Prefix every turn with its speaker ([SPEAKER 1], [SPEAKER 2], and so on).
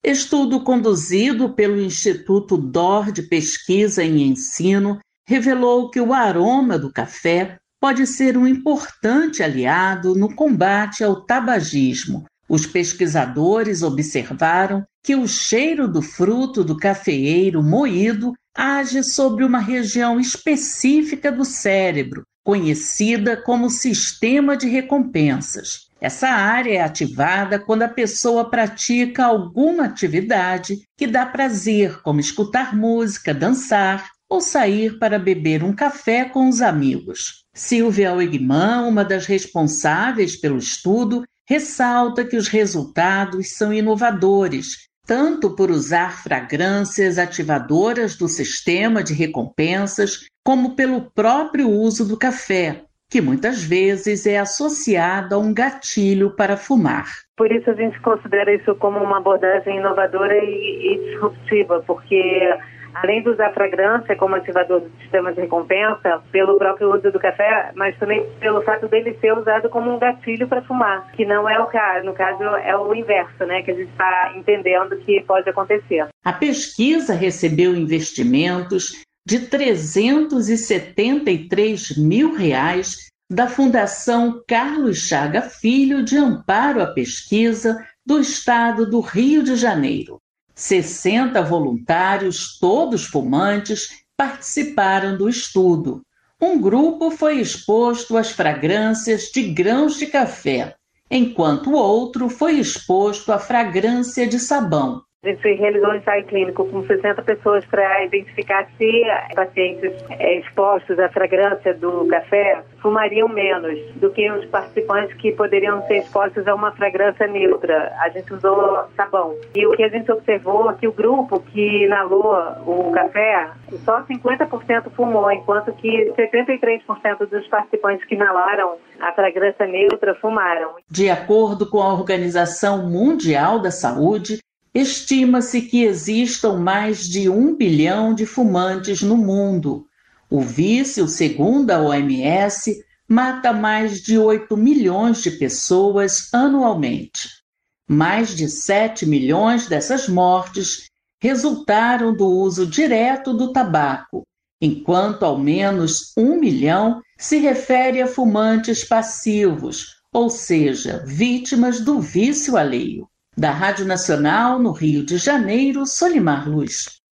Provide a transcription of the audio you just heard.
[SPEAKER 1] Estudo conduzido pelo Instituto DOR de Pesquisa em Ensino revelou que o aroma do café pode ser um importante aliado no combate ao tabagismo. Os pesquisadores observaram que o cheiro do fruto do cafeeiro moído age sobre uma região específica do cérebro, conhecida como sistema de recompensas. Essa área é ativada quando a pessoa pratica alguma atividade que dá prazer, como escutar música, dançar ou sair para beber um café com os amigos. Silvia Wigman, uma das responsáveis pelo estudo, ressalta que os resultados são inovadores, tanto por usar fragrâncias ativadoras do sistema de recompensas, como pelo próprio uso do café, que muitas vezes é associado a um gatilho para fumar.
[SPEAKER 2] Por isso a gente considera isso como uma abordagem inovadora e disruptiva, porque além de usar fragrância como ativador do sistema de recompensa, pelo próprio uso do café, mas também pelo fato dele ser usado como um gatilho para fumar, que não é o caso. No caso, é o inverso, né, que a gente está entendendo que pode acontecer.
[SPEAKER 1] A pesquisa recebeu investimentos de R$373 mil da Fundação Carlos Chaga Filho de Amparo à Pesquisa do Estado do Rio de Janeiro. 60 voluntários, todos fumantes, participaram do estudo. Um grupo foi exposto às fragrâncias de grãos de café, enquanto o outro foi exposto à fragrância de sabão.
[SPEAKER 2] A gente realizou um ensaio clínico com 60 pessoas para identificar se pacientes expostos à fragrância do café fumariam menos do que os participantes que poderiam ser expostos a uma fragrância neutra. A gente usou sabão. E o que a gente observou é que o grupo que inalou o café, só 50% fumou, enquanto que 73% dos participantes que inalaram a fragrância neutra fumaram.
[SPEAKER 1] De acordo com a Organização Mundial da Saúde, estima-se que existam mais de 1 bilhão de fumantes no mundo. O vício, segundo a OMS, mata mais de 8 milhões de pessoas anualmente. Mais de 7 milhões dessas mortes resultaram do uso direto do tabaco, enquanto ao menos 1 milhão se refere a fumantes passivos, ou seja, vítimas do vício alheio. Da Rádio Nacional, no Rio de Janeiro, Solimar Luz.